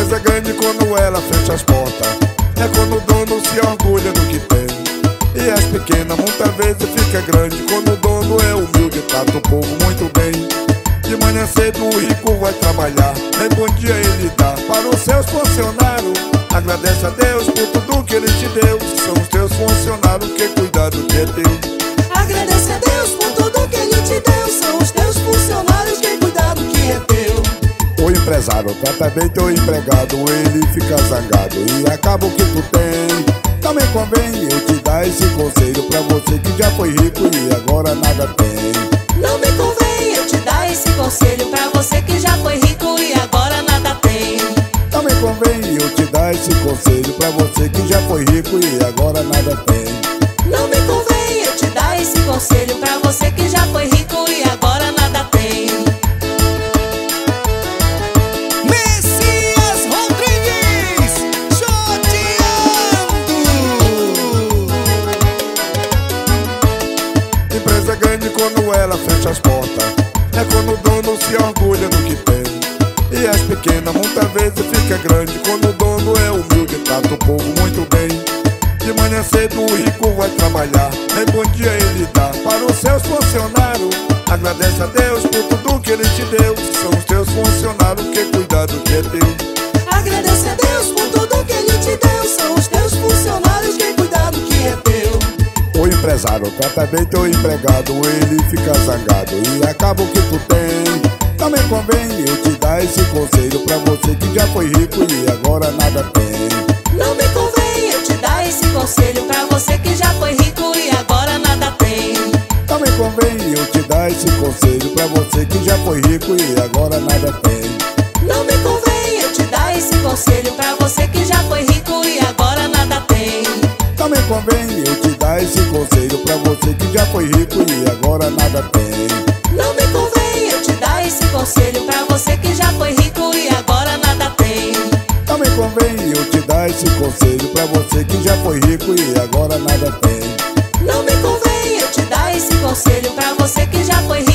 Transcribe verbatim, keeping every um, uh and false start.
Empresa é grande quando ela fecha as portas, é quando o dono se orgulha do que tem. E as pequenas muitas vezes fica grande quando o dono é humilde e trata o povo muito bem. De manhã cedo o rico vai trabalhar, nem bom dia ele dá para os seus funcionários. Agradece a Deus por tudo que ele te deu, são os teus funcionários que cuidam do que é teu. Agradece a Deus por tudo que ele te deu, são os teus funcionários que cuidam do que é teu. O empresário trata bem teu empregado, ele fica zangado e acaba o que tu tem. Também convém eu te dar esse conselho pra você que já foi rico e agora nada tem. Não me convém eu te dar esse conselho pra você que já foi rico e agora nada tem. Também convém eu te dar esse conselho pra você que já foi rico e agora nada tem. Não me convém eu te dar esse conselho pra você que já foi rico e agora nada tem. Messias Rodrigues, choteando. Empresa é grande quando ela fecha as portas, é quando o dono se orgulha do que tem. E as pequenas muitas vezes fica grande quando o dono é humilde e trata o povo muito bem. De manhã cedo o rico vai trabalhar, nem bom dia ele dá para os seus funcionários. Agradece a Deus por tudo que ele te deu, são os teus funcionários que cuidam do que é teu. Agradece a Deus por tudo que ele te deu, são os teus funcionários que cuidam do que é teu. O empresário trata bem teu empregado, ele fica zangado e acaba o que tu tem. Também convém eu te dar esse conselho pra você que já foi rico e agora nada tem. Não me convém eu te dar esse conselho pra você que já foi rico e agora nada tem. Também convém eu te dar esse conselho pra você que já foi rico e agora nada tem. Não me convém eu te dar esse conselho pra você que já foi rico e agora nada tem. Também convém eu te dar esse conselho pra você que já foi rico e agora nada tem. Não me convém eu te dar esse conselho pra você que já foi rico e agora nada tem. Também convém eu te dar esse conselho pra você que já foi rico e agora nada tem. Não me convém eu te dar esse conselho pra você que já foi rico